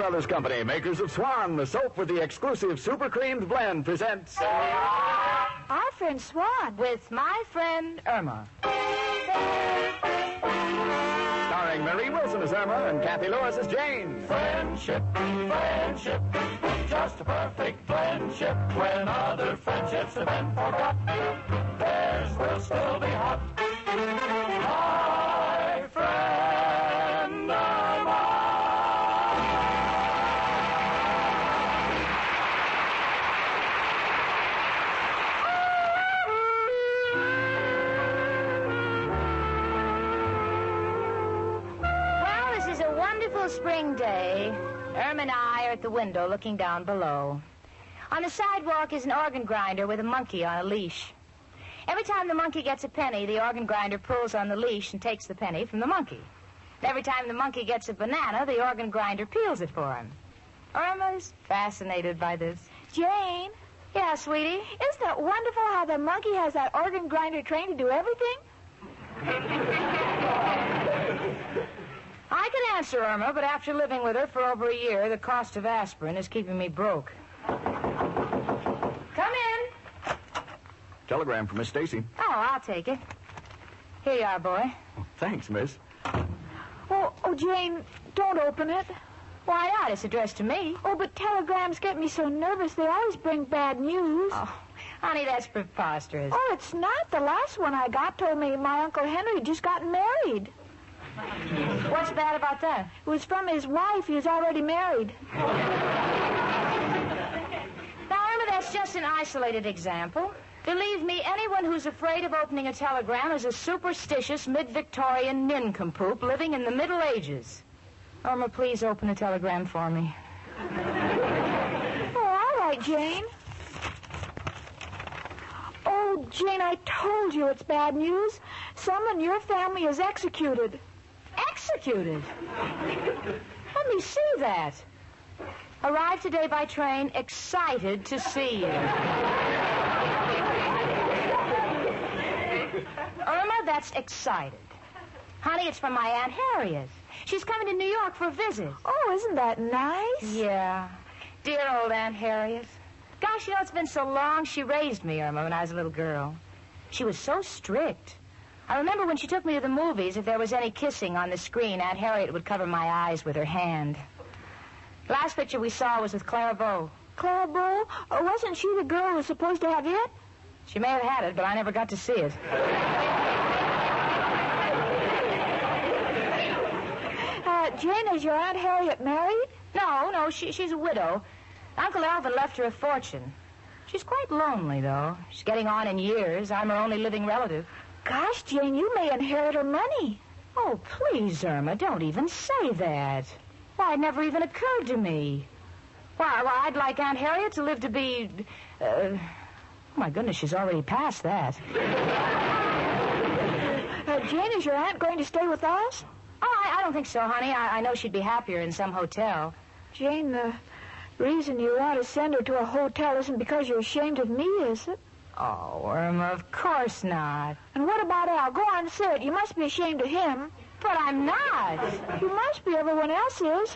Brothers Company, makers of Swan, the soap with the exclusive super creamed blend, presents... Our friend Swan. With my friend Irma. Starring Marie Wilson as Irma and Kathy Lewis as Jane. Friendship, friendship, just a perfect friendship. When other friendships have been forgot, theirs will still be hot. My friend Irma. Well, this is a wonderful spring day. Irma and I are at the window looking down below. On the sidewalk is an organ grinder with a monkey on a leash. Every time the monkey gets a penny, the organ grinder pulls on the leash and takes the penny from the monkey. And every time the monkey gets a banana, the organ grinder peels it for him. Irma's fascinated by this. Jane, Yeah, sweetie? isn't it wonderful how the monkey has that organ grinder trained to do everything? I can answer Irma, but after living with her for over a year, the cost of aspirin is keeping me broke. Come in. Telegram from Miss Stacy. Oh, I'll take it. Here you are, boy. Oh, thanks, miss. Oh, Jane, don't open it. Why not? It's addressed to me. Oh, but telegrams get me so nervous. They always bring bad news. Oh, honey, that's preposterous. Oh, it's not. The last one I got told me my Uncle Henry had just gotten married. What's bad about that? It was from his wife. He was already married. Now, Irma, that's just an isolated example. Believe me, anyone who's afraid of opening a telegram is a superstitious mid-Victorian nincompoop living in the Middle Ages. Irma, please open a telegram for me. Oh, all right, Jane. Oh, Jane, I told you it's bad news. Someone in your family is executed. Executed? Let me see that. Arrived today by train, excited to see you. Irma, that's excited. Honey, it's from my Aunt Harriet. She's coming to New York for a visit. Oh, isn't that nice? Yeah. Dear old Aunt Harriet. Gosh, you know, it's been so long. She raised me, Irma, when I was a little girl. She was so strict. I remember when she took me to the movies, if there was any kissing on the screen, Aunt Harriet would cover my eyes with her hand. The last picture we saw was with Clara Bow. Clara Bow? Wasn't she the girl who was supposed to have it? She may have had it, but I never got to see it. Jane, is your Aunt Harriet married? No, she's a widow. Uncle Alvin left her a fortune. She's quite lonely, though. She's getting on in years. I'm her only living relative. Gosh, Jane, you may inherit her money. Oh, please, Irma, don't even say that. Why, it never even occurred to me. Why, I'd like Aunt Harriet to live to be... oh, my goodness, she's already past that. Jane, is your aunt going to stay with us? Oh, I don't think so, honey. I know she'd be happier in some hotel. Jane, the reason you want to send her to a hotel isn't because you're ashamed of me, is it? Oh, Irma, of course not. And what about Al? Go on, say it. You must be ashamed of him. But I'm not. You must be. Everyone else is.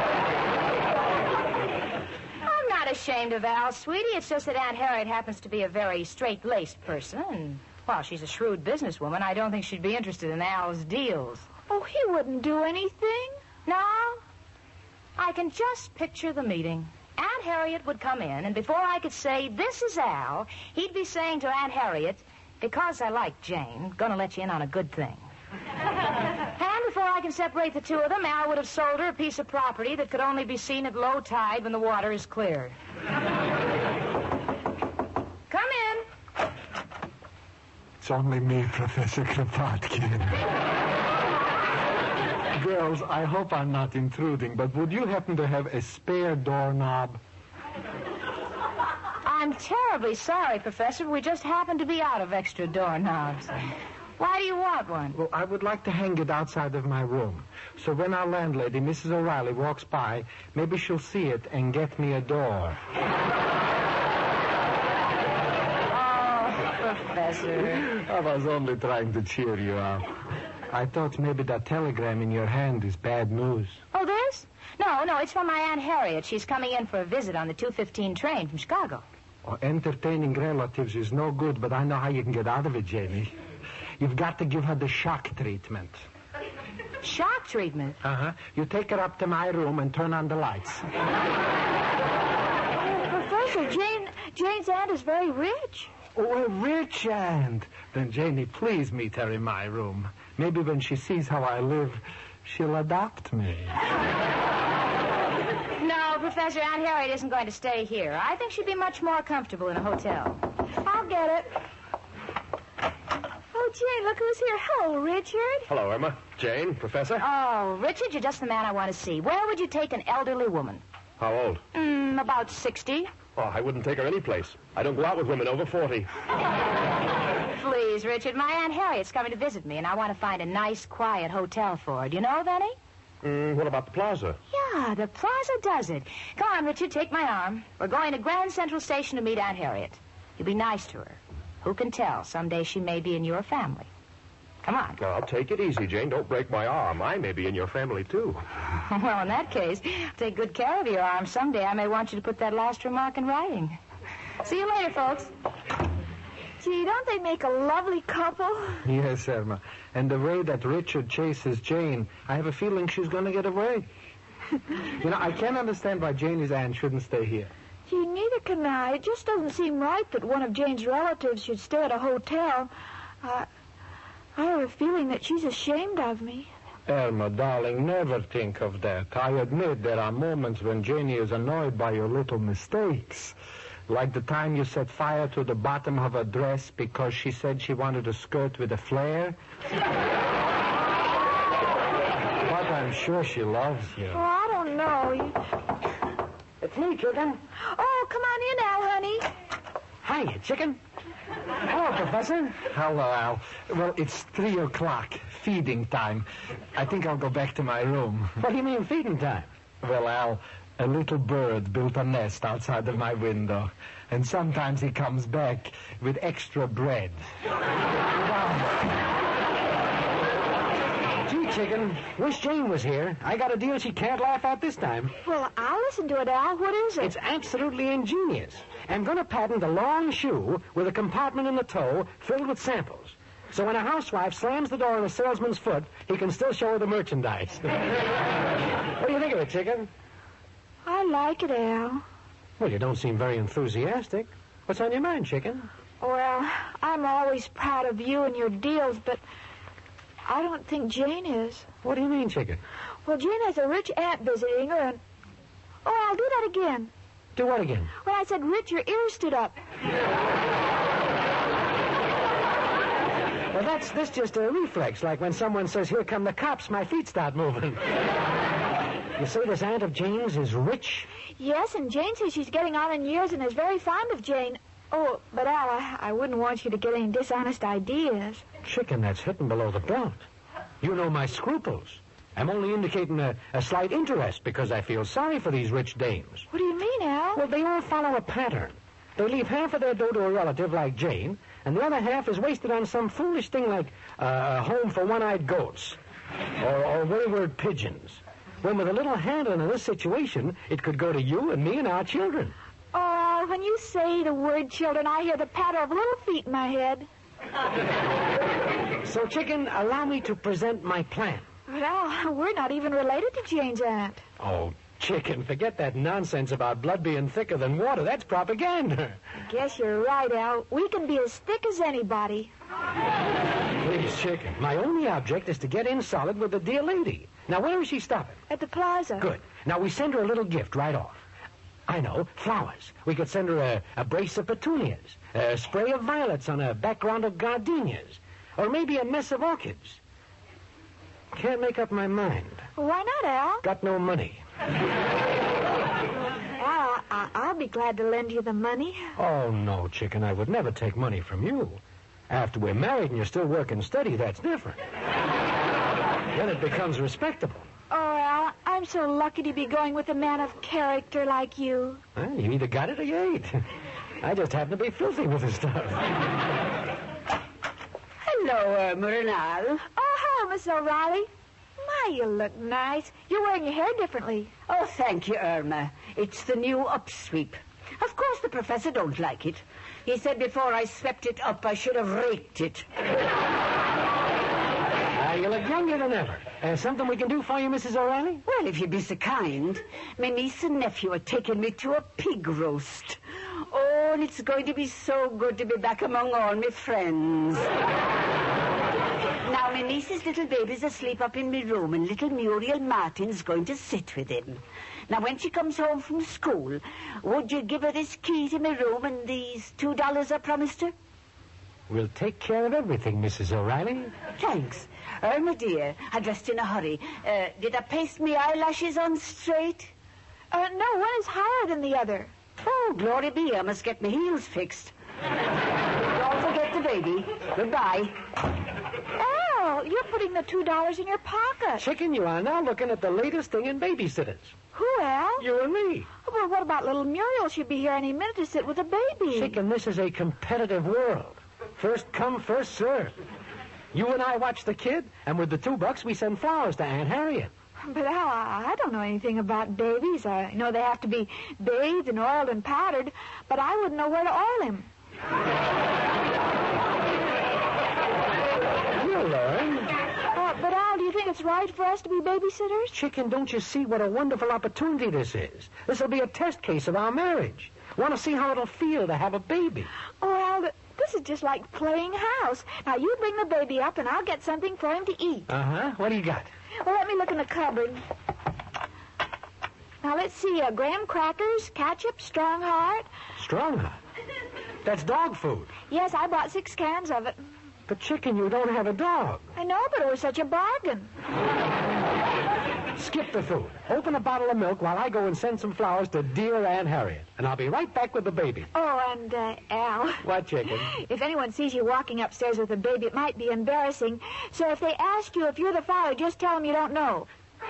I'm not ashamed of Al, sweetie. It's just that Aunt Harriet happens to be a very straight-laced person. And, well, she's a shrewd businesswoman. I don't think she'd be interested in Al's deals. Oh, he wouldn't do anything. No? I can just picture the meeting. Aunt Harriet would come in, and before I could say, "This is Al," he'd be saying to Aunt Harriet, "Because I like Jane, gonna let you in on a good thing." And before I can separate the two of them, Al would have sold her a piece of property that could only be seen at low tide when the water is clear. Come in. It's only me, Professor Kropotkin. Girls, I hope I'm not intruding, but would you happen to have a spare doorknob? I'm terribly sorry, Professor. We just happen to be out of extra doorknobs. Why do you want one? Well, I would like to hang it outside of my room. So when our landlady, Mrs. O'Reilly, walks by, maybe she'll see it and get me a door. Oh, Professor. I was only trying to cheer you up. I thought maybe that telegram in your hand is bad news. Oh, this? No, no, it's from my Aunt Harriet. She's coming in for a visit on the 2:15 train from Chicago. Oh, entertaining relatives is no good, but I know how you can get out of it, Janie. You've got to give her the shock treatment. Shock treatment? Uh-huh. You take her up to my room and turn on the lights. Professor, Jane's aunt is very rich. Oh, a rich aunt. Then, Janie, please meet her in my room. Maybe when she sees how I live, she'll adopt me. No, Professor, Aunt Harriet isn't going to stay here. I think she'd be much more comfortable in a hotel. I'll get it. Oh, Jane, look who's here. Hello, Richard. Hello, Irma. Jane, Professor. Oh, Richard, you're just the man I want to see. Where would you take an elderly woman? How old? About 60. Oh, I wouldn't take her any place. I don't go out with women over 40. Please, Richard, my Aunt Harriet's coming to visit me, and I want to find a nice, quiet hotel for her. Do you know of any? What about the Plaza? Yeah, the Plaza does it. Come on, Richard, take my arm. We're going to Grand Central Station to meet Aunt Harriet. You be nice to her. Who can tell? Someday she may be in your family. Come on. Now, take it easy, Jane. Don't break my arm. I may be in your family, too. Well, in that case, take good care of your arm. Someday I may want you to put that last remark in writing. See you later, folks. Gee, don't they make a lovely couple? Yes, Irma. And the way that Richard chases Jane, I have a feeling she's going to get away. You know, I can't understand why Janie's aunt shouldn't stay here. Gee, neither can I. It just doesn't seem right that one of Jane's relatives should stay at a hotel. I have a feeling that she's ashamed of me. Irma, darling, never think of that. I admit there are moments when Janie is annoyed by your little mistakes. Like the time you set fire to the bottom of her dress because she said she wanted a skirt with a flare. But I'm sure she loves you. Oh, I don't know. It's me, Chicken. Oh, come on in, Al, honey. Hiya, Chicken. Hello, Professor. Hello, Al. Well, it's 3 o'clock, feeding time. I think I'll go back to my room. What do you mean feeding time? Well, Al, a little bird built a nest outside of my window, and sometimes he comes back with extra bread. Gee, Chicken, wish Jane was here. I got a deal she can't laugh at this time. Well, I'll listen to it, Al. What is it? It's absolutely ingenious. I'm going to patent a long shoe with a compartment in the toe filled with samples. So when a housewife slams the door on a salesman's foot, he can still show her the merchandise. What do you think of it, Chicken? I like it, Al. Well, you don't seem very enthusiastic. What's on your mind, Chicken? Well, I'm always proud of you and your deals, but I don't think Jane is. What do you mean, Chicken? Well, Jane has a rich aunt visiting her, and... Oh, I'll do that again. Do what again? When I said rich, your ears stood up. Well, that's just a reflex, like when someone says, "Here come the cops," my feet start moving. You say this aunt of Jane's is rich? Yes, and Jane says she's getting on in years and is very fond of Jane. Oh, but Al, I wouldn't want you to get any dishonest ideas. Chicken, that's hitting below the belt. You know my scruples. I'm only indicating a slight interest because I feel sorry for these rich dames. What do you mean, Al? Well, they all follow a pattern. They leave half of their dough to a relative like Jane, and the other half is wasted on some foolish thing like a home for one-eyed goats or wayward pigeons. When with a little handling in this situation, it could go to you and me and our children. Oh, when you say the word children, I hear the patter of little feet in my head. So, Chicken, allow me to present my plan. But Al, we're not even related to Jane's aunt. Oh, Chicken, forget that nonsense about blood being thicker than water. That's propaganda. I guess you're right, Al. We can be as thick as anybody. Please, Chicken, my only object is to get in solid with the dear lady. Now, where is she stopping? At the plaza. Good. Now, we send her a little gift right off. I know, flowers. We could send her a brace of petunias, a spray of violets on a background of gardenias, or maybe a mess of orchids. Can't make up my mind. Why not, Al? Got no money. Al, I'll be glad to lend you the money. Oh, no, Chicken, I would never take money from you. After we're married and you're still working steady, that's different. Then it becomes respectable. Oh, Al, I'm so lucky to be going with a man of character like you. Well, you either got it or you ain't. I just happen to be filthy with the stuff. Hello, Irma and Al. Oh, hello, Miss O'Reilly. My, My, you look nice. You're wearing your hair differently. Oh, thank you, Irma. It's the new upsweep. Of course the professor don't like it. He said before I swept it up, I should have raked it. You look younger than ever. Something we can do for you, Mrs. O'Reilly? Well, if you'd be so kind. My niece and nephew are taking me to a pig roast. Oh, and it's going to be so good to be back among all my friends. Now, my niece's little baby's asleep up in my room, and little Muriel Martin's going to sit with him. Now, when she comes home from school, would you give her this key to my room and these $2 I promised her? We'll take care of everything, Mrs. O'Reilly. Thanks. Irma, dear, I dressed in a hurry. Did I paste my eyelashes on straight? No, one is higher than the other. Oh, glory be, I must get my heels fixed. Don't forget the baby. Goodbye. Al, you're putting the $2 in your pocket. Chicken, you are now looking at the latest thing in babysitters. Who, Al? You and me. Well, what about little Muriel? She'll be here any minute to sit with a baby. Chicken, this is a competitive world. First come, first served. You and I watch the kid, and with the $2, we send flowers to Aunt Harriet. But, Al, I don't know anything about babies. I know they have to be bathed and oiled and powdered, but I wouldn't know where to oil him. You'll learn. But, Al, do you think it's right for us to be babysitters? Chicken, don't you see what a wonderful opportunity this is? This will be a test case of our marriage. Want to see how it'll feel to have a baby. Oh, Al, this is just like playing house. Now, you bring the baby up, and I'll get something for him to eat. Uh-huh. What do you got? Well, let me look in the cupboard. Now, let's see. Graham crackers, ketchup, Strong Heart. Strong Heart? That's dog food. Yes, I bought 6 cans of it. But, Chicken, you don't have a dog. I know, but it was such a bargain. Skip the food. Open a bottle of milk while I go and send some flowers to dear Aunt Harriet. And I'll be right back with the baby. Oh, and, Al. What, Chicken? If anyone sees you walking upstairs with a baby, it might be embarrassing. So if they ask you if you're the father, just tell them you don't know.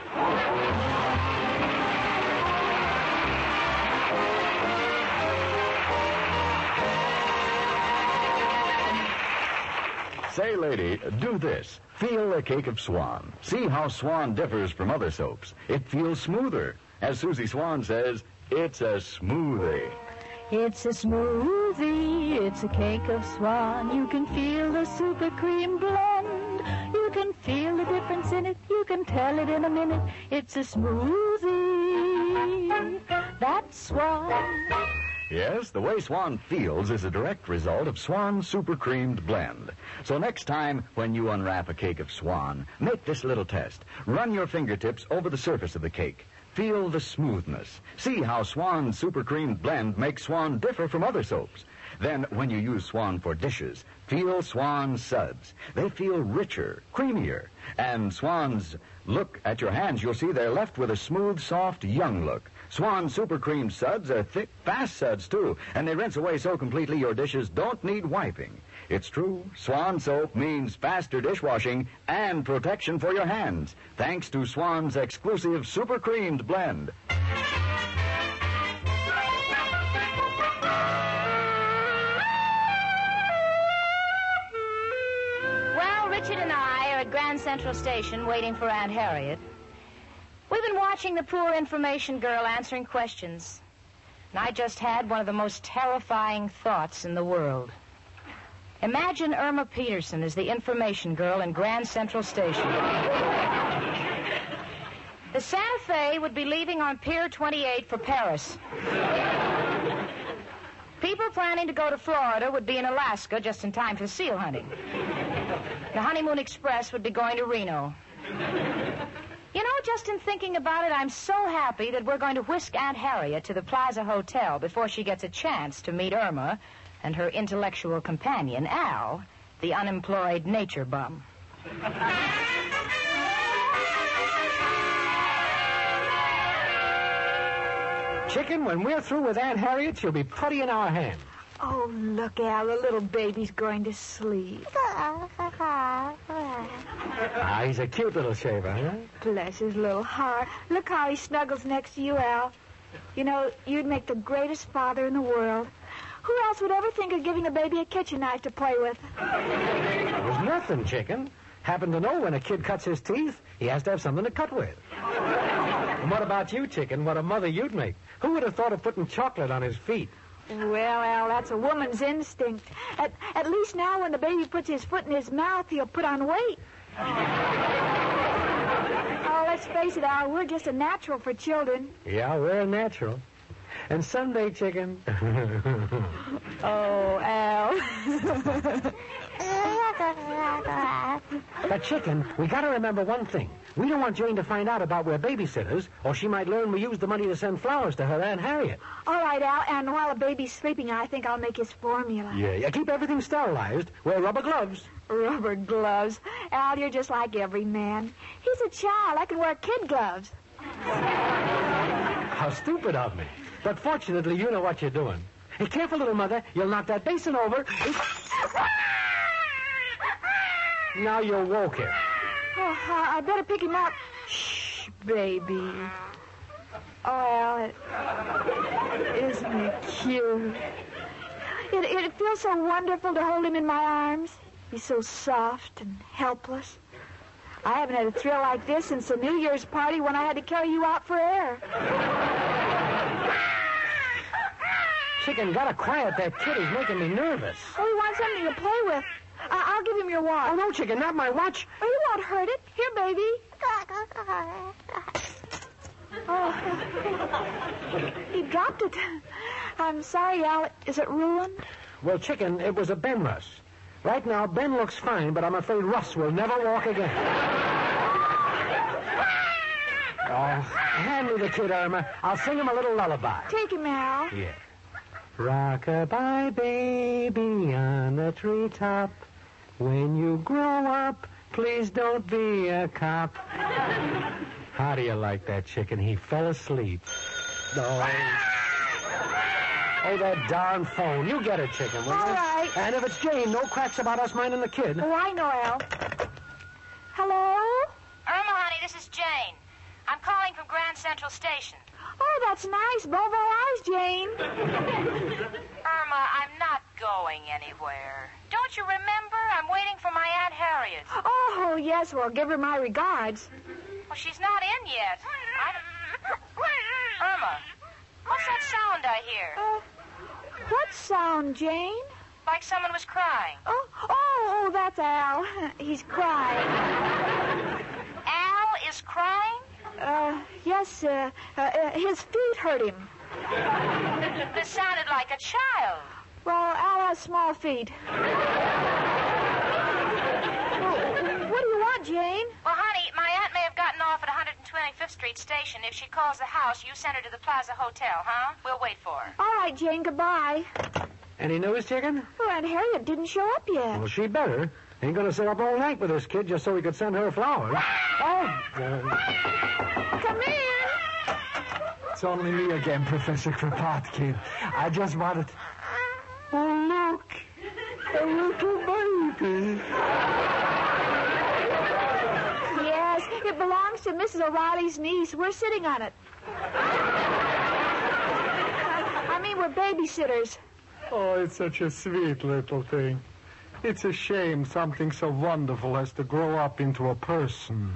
Say, lady, do this. Feel a cake of Swan. See how Swan differs from other soaps. It feels smoother. As Susie Swan says, it's a smoothie. It's a smoothie, it's a cake of Swan. You can feel the super cream blend. You can feel the difference in it. You can tell it in a minute. It's a smoothie. That's Swan. Yes, the way Swan feels is a direct result of Swan's super creamed blend. So next time when you unwrap a cake of Swan, make this little test. Run your fingertips over the surface of the cake. Feel the smoothness. See how Swan's super creamed blend makes Swan differ from other soaps. Then, when you use Swan for dishes, feel Swan's suds. They feel richer, creamier. And Swan's, look at your hands. You'll see they're left with a smooth, soft, young look. Swan Super Cream suds are thick, fast suds, too, and they rinse away so completely your dishes don't need wiping. It's true. Swan soap means faster dishwashing and protection for your hands, thanks to Swan's exclusive Super Creamed blend. Well, Richard and I are at Grand Central Station waiting for Aunt Harriet. We've been watching the poor information girl answering questions. And I just had one of the most terrifying thoughts in the world. Imagine Irma Peterson as the information girl in Grand Central Station. The Santa Fe would be leaving on Pier 28 for Paris. People planning to go to Florida would be in Alaska just in time for seal hunting. The Honeymoon Express would be going to Reno. You know, just in thinking about it, I'm so happy that we're going to whisk Aunt Harriet to the Plaza Hotel before she gets a chance to meet Irma and her intellectual companion, Al, the unemployed nature bum. Chicken, when we're through with Aunt Harriet, she'll be putty in our hand. Oh, look, Al, the little baby's going to sleep. Ah, he's a cute little shaver, huh? Bless his little heart. Look how he snuggles next to you, Al. You know, you'd make the greatest father in the world. Who else would ever think of giving a baby a kitchen knife to play with? It was nothing, Chicken. Happen to know when a kid cuts his teeth, he has to have something to cut with. And what about you, Chicken? What a mother you'd make. Who would have thought of putting chocolate on his feet? Well, Al, that's a woman's instinct. At least now when the baby puts his foot in his mouth, he'll put on weight. Oh, let's face it, Al, we're just a natural for children. Yeah, we're a natural. And someday, Chicken... Oh, Al. But, Chicken, we got to remember one thing. We don't want Jane to find out about we're babysitters, or she might learn we used the money to send flowers to her Aunt Harriet. All right, Al, and while the baby's sleeping, I think I'll make his formula. Yeah, keep everything sterilized. Wear rubber gloves. Rubber gloves. Al, you're just like every man. He's a child. I can wear kid gloves. How stupid of me. But fortunately, you know what you're doing. Hey, careful, little mother. You'll knock that basin over. Now you woke him. Oh, I better pick him up. Shh, baby. Oh, Al, isn't it cute? It feels so wonderful to hold him in my arms. He's so soft and helpless. I haven't had a thrill like this since the New Year's party when I had to carry you out for air. Chicken, gotta quiet that kid. He's making me nervous. Oh, he wants something to play with. I'll give him your watch. Oh, no, Chicken, not my watch. Oh, you won't hurt it. Here, baby. Oh, he dropped it. I'm sorry, Al. Is it ruined? Well, Chicken, it was a Ben Russ. Right now, Ben looks fine, but I'm afraid Russ will never walk again. Oh, hand me the kid, Irma. I'll sing him a little lullaby. Take him, Al. Yeah. Rock-a-bye, baby, on the treetop. When you grow up, please don't be a cop. How do you like that, Chicken? He fell asleep. Oh, that darn phone. You get it, Chicken, will you? All right. And if it's Jane, no cracks about us minding the kid. Oh, I know, Al. Hello? Irma, honey, this is Jane. I'm calling from Grand Central Station. Oh, that's nice. Bon voyage, Jane. Irma, I'm not going anywhere. Don't you remember? I'm waiting for my Aunt Harriet. Oh, yes. Well, give her my regards. Well, she's not in yet. Irma, what's that sound I hear? What sound, Jane? Like someone was crying. Oh, that's Al. He's crying. Al is crying? Yes, his feet hurt him. This sounded like a child. Well, Al has small feet. What do you want, Jane? Well, honey, my aunt may have gotten off at 125th Street Station. If she calls the house, you send her to the Plaza Hotel, huh? We'll wait for her. All right, Jane, goodbye. Any news, Chicken? Well, Aunt Harriet didn't show up yet. Well, she better. Ain't gonna sit up all night with this kid just so we could send her flowers. Come in. It's only me again, Professor Kropotkin. I just wanted... Oh, look. A little baby. Yes, it belongs to Mrs. O'Reilly's niece. We're sitting on it. I mean, we're babysitters. Oh, it's such a sweet little thing. It's a shame something so wonderful has to grow up into a person.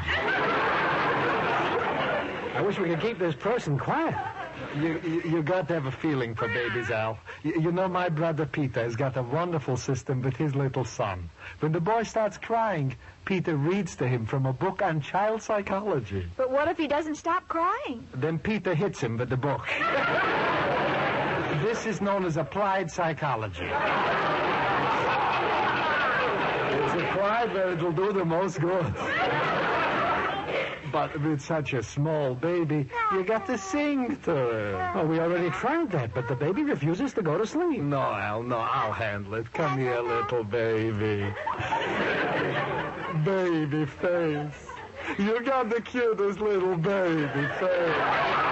I wish we could keep this person quiet. You got to have a feeling for babies, Al. You know, my brother Peter has got a wonderful system with his little son. When the boy starts crying, Peter reads to him from a book on child psychology. But what if he doesn't stop crying? Then Peter hits him with the book. This is known as applied psychology. It's applied where it'll do the most good. But with such a small baby, you got to sing to her. Oh, we already tried that, but the baby refuses to go to sleep. No, Al, no, I'll handle it. Come here, little baby. Baby face. You got the cutest little baby face.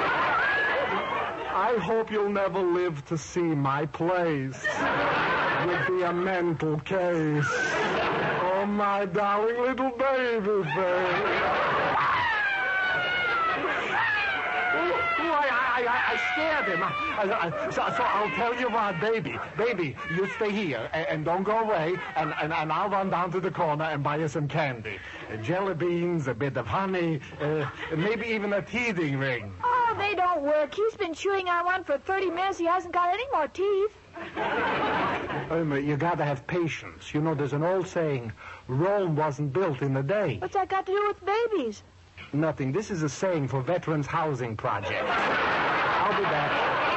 I hope you'll never live to see my place. You'll be a mental case. Oh, my darling little baby face. I scared him. So I'll tell you what, baby. Baby, you stay here and don't go away, and I'll run down to the corner and buy you some candy. Jelly beans, a bit of honey, maybe even a teething ring. Oh, they don't work. He's been chewing on one for 30 minutes. He hasn't got any more teeth. You gotta have patience. You know, there's an old saying, Rome wasn't built in a day. What's that got to do with babies? Nothing. This is a saying for Veterans Housing Project. I'll be back.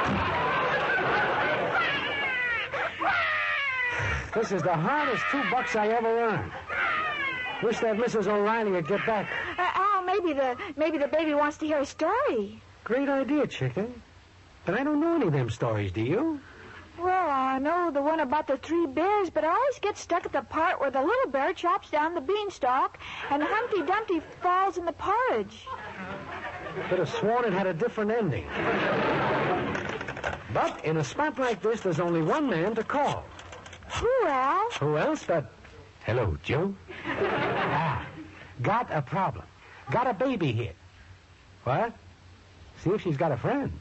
This is the hardest $2 I ever earned. Wish that Mrs. O'Reilly would get back. Al, maybe the baby wants to hear a story. Great idea, chicken. But I don't know any of them stories, do you? Well, I know the one about the 3 bears, but I always get stuck at the part where the little bear chops down the beanstalk and Humpty Dumpty falls in the porridge. Could have sworn it had a different ending. But in a spot like this, there's only one man to call. Who, Al? Who else but... Hello, Joe. Got a problem. Got a baby here. What? See if she's got a friend.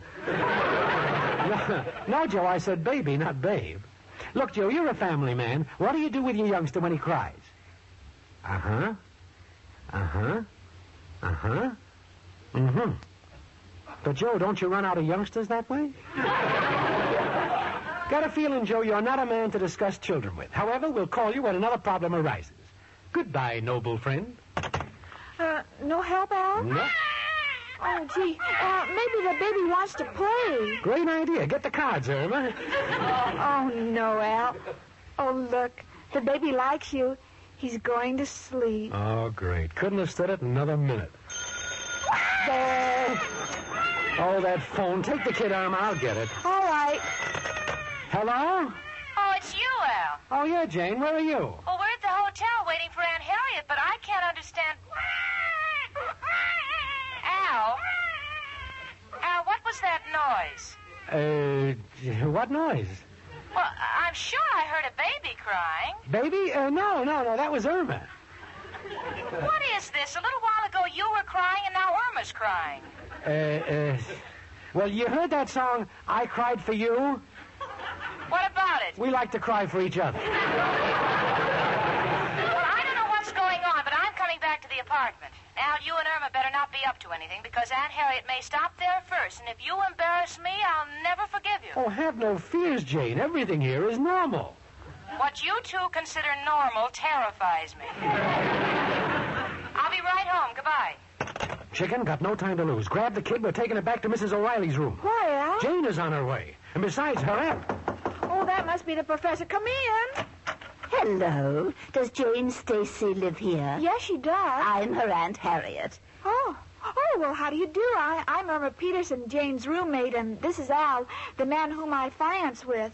No, Joe, I said baby, not babe. Look, Joe, you're a family man. What do you do with your youngster when he cries? Uh-huh. Uh-huh. Uh-huh. Mm-hmm. But, Joe, don't you run out of youngsters that way? Got a feeling, Joe, you're not a man to discuss children with. However, we'll call you when another problem arises. Goodbye, noble friend. No help, Al? No. Oh, gee. Maybe the baby wants to play. Great idea. Get the cards, Irma. Oh, no, Al. Oh, look. The baby likes you. He's going to sleep. Oh, great. Couldn't have stood it another minute. There. Oh, that phone. Take the kid, Irma. I'll get it. All right. Hello? Oh, it's you, Al. Oh, yeah, Jane. Where are you? Well, we're at the hotel waiting for Aunt Harriet, but I can't understand... Al, what was that noise? What noise? Well, I'm sure I heard a baby crying. Baby? No, that was Irma. What is this? A little while ago you were crying and now Irma's crying. Well, you heard that song, I Cried for You? What about it? We like to cry for each other. Well, I don't know what's going on, but I'm coming back to the apartment. Al, you and Irma better not be up to anything, because Aunt Harriet may stop there first, and if you embarrass me, I'll never forgive you. Oh, have no fears, Jane. Everything here is normal. What you two consider normal terrifies me. I'll be right home. Goodbye. Chicken, got no time to lose. Grab the kid. We're taking it back to Mrs. O'Reilly's room. Why, Al? Jane is on her way. And besides, her aunt. Oh, that must be the professor. Come in. Hello. Does Jane Stacy live here? Yes, she does. I'm her Aunt Harriet. Oh, well, how do you do? I'm Irma Peterson, Jane's roommate, and this is Al, the man whom I finance with.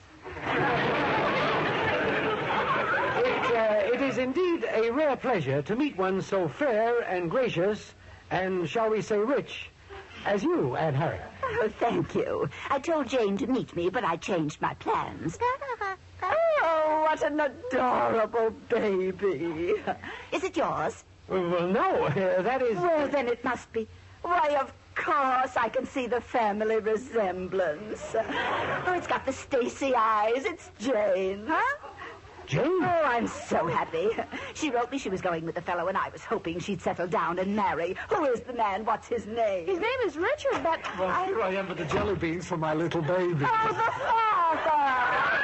It is indeed a rare pleasure to meet one so fair and gracious and, shall we say, rich as you, Aunt Harriet. Oh, thank you. I told Jane to meet me, but I changed my plans. Oh, what an adorable baby. Is it yours? Well, no, that is... Well, then it must be. Why, of course, I can see the family resemblance. Oh, it's got the Stacy eyes. It's Jane. Huh? Jane? Oh, I'm so happy. She wrote me she was going with the fellow, and I was hoping she'd settle down and marry. Who is the man? What's his name? His name is Richard, but... Well, here I am with the jelly beans for my little baby. Oh, the father!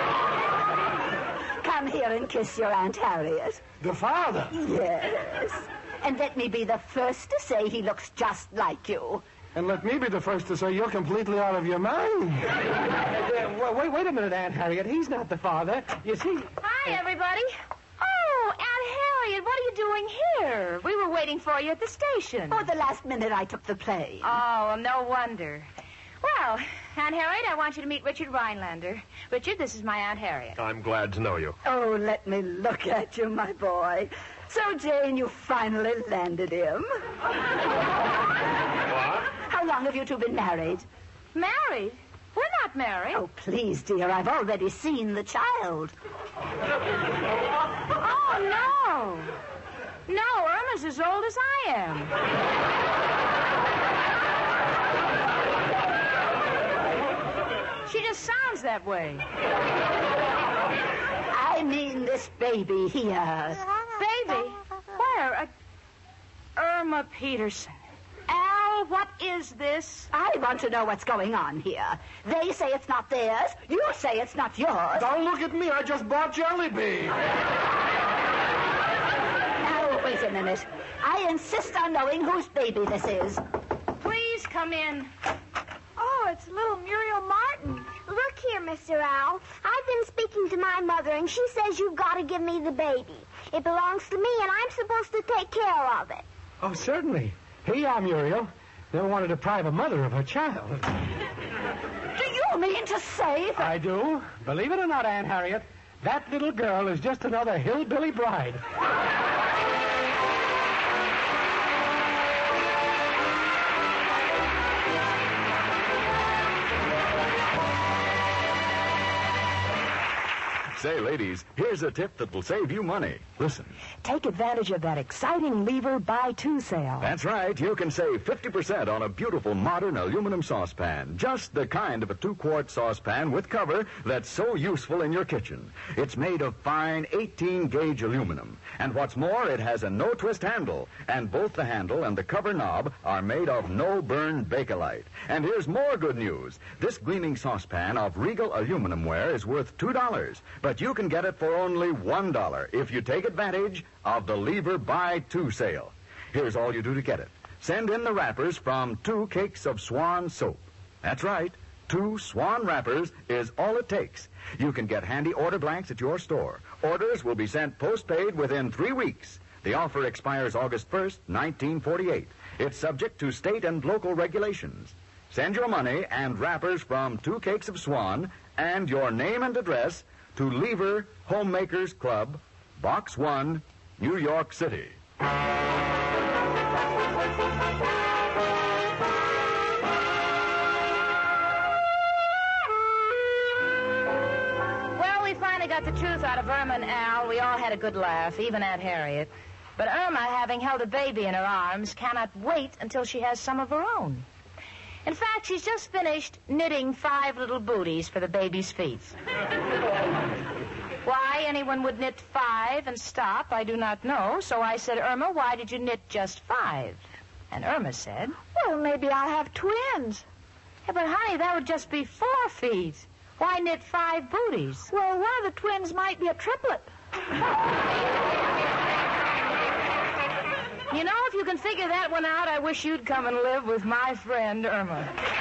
Come here and kiss your Aunt Harriet. The father? Yes. And let me be the first to say he looks just like you. And let me be the first to say you're completely out of your mind. Wait a minute, Aunt Harriet. He's not the father. You see... Hi, everybody. Oh, Aunt Harriet, what are you doing here? We were waiting for you at the station. Oh, the last minute I took the plane. Oh, well, no wonder. Well, Aunt Harriet, I want you to meet Richard Rhinelander. Richard, this is my Aunt Harriet. I'm glad to know you. Oh, let me look at you, my boy. So, Jane, you finally landed him. What? How long have you two been married? Married? We're not married. Oh, please, dear, I've already seen the child. Oh, no. No, Irma's as old as I am. She just sounds that way. I mean this baby here. Baby? Where? Irma Peterson. Al, what is this? I want to know what's going on here. They say it's not theirs. You say it's not yours. Don't look at me. I just bought jelly beans. Now, wait a minute. I insist on knowing whose baby this is. Please come in. Oh, it's little Muriel Martin. Look here, Mr. Owl. I've been speaking to my mother, and she says you've got to give me the baby. It belongs to me, and I'm supposed to take care of it. Oh, certainly. Here you are, Muriel. Never want to deprive a mother of her child. Do you mean to say that... I do. Believe it or not, Aunt Harriet, that little girl is just another hillbilly bride. Say, ladies, here's a tip that will save you money. Listen. Take advantage of that exciting Lever Buy Two sale. That's right. You can save 50% on a beautiful modern aluminum saucepan. Just the kind of a 2-quart saucepan with cover that's so useful in your kitchen. It's made of fine 18-gauge aluminum. And what's more, it has a no-twist handle. And both the handle and the cover knob are made of no-burn Bakelite. And here's more good news. This gleaming saucepan of Regal aluminum ware is worth $2. But you can get it for only $1 if you take advantage of the Lever Buy Two sale. Here's all you do to get it. Send in the wrappers from 2 cakes of Swan soap. That's right. 2 Swan wrappers is all it takes. You can get handy order blanks at your store. Orders will be sent postpaid within 3 weeks. The offer expires August 1st, 1948. It's subject to state and local regulations. Send your money and wrappers from 2 cakes of Swan and your name and address to Lever Homemakers Club, Box 1, New York City. Well, we finally got the truth out of Irma and Al. We all had a good laugh, even Aunt Harriet. But Irma, having held a baby in her arms, cannot wait until she has some of her own. In fact, she's just finished knitting 5 little booties for the baby's feet. Why anyone would knit 5 and stop, I do not know. So I said, Irma, why did you knit just 5? And Irma said, Well, maybe I'll have twins. Yeah, but honey, that would just be 4 feet. Why knit 5 booties? Well, one of the twins might be a triplet. You know, if you can figure that one out, I wish you'd come and live with my friend, Irma.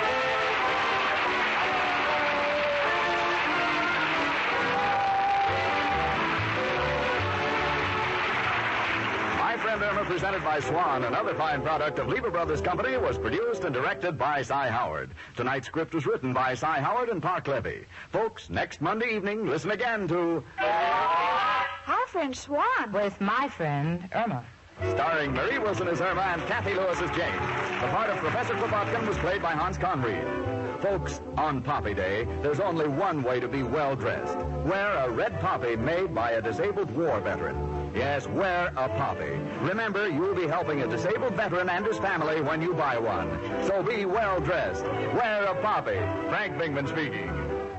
My Friend Irma, presented by Swan, another fine product of Lever Brothers Company, was produced and directed by Cy Howard. Tonight's script was written by Cy Howard and Park Levy. Folks, next Monday evening, listen again to... Our friend Swan. With my friend, Irma. Starring Marie Wilson as Irma and Kathy Lewis as Jane. The part of Professor Kropotkin was played by Hans Conried. Folks, on Poppy Day, there's only one way to be well-dressed. Wear a red poppy made by a disabled war veteran. Yes, wear a poppy. Remember, you'll be helping a disabled veteran and his family when you buy one. So be well-dressed. Wear a poppy. Frank Bingman speaking.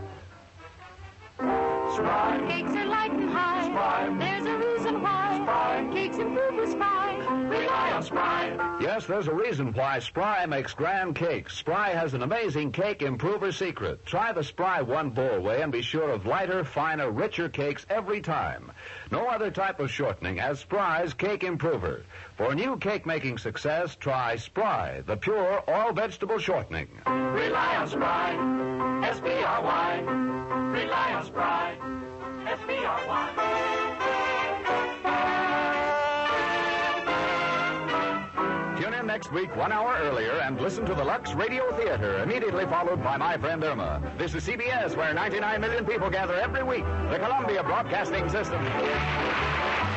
Spry. Cakes are light and high. Spry. There's a reason why. Spry. Cakes improve with Spry. Rely on Spry. Yes, there's a reason why Spry makes grand cakes. Spry has an amazing cake improver secret. Try the Spry One Bowl Way and be sure of lighter, finer, richer cakes every time. No other type of shortening as Spry's Cake Improver. For new cake-making success, try Spry, the pure all-vegetable shortening. Rely on Spry. S-P-R-Y. Rely on Spry. S-P-R-Y. Tune in next week 1 hour earlier and listen to the Lux Radio Theater, immediately followed by My Friend Irma. This is CBS, where 99 million people gather every week. The Columbia Broadcasting System.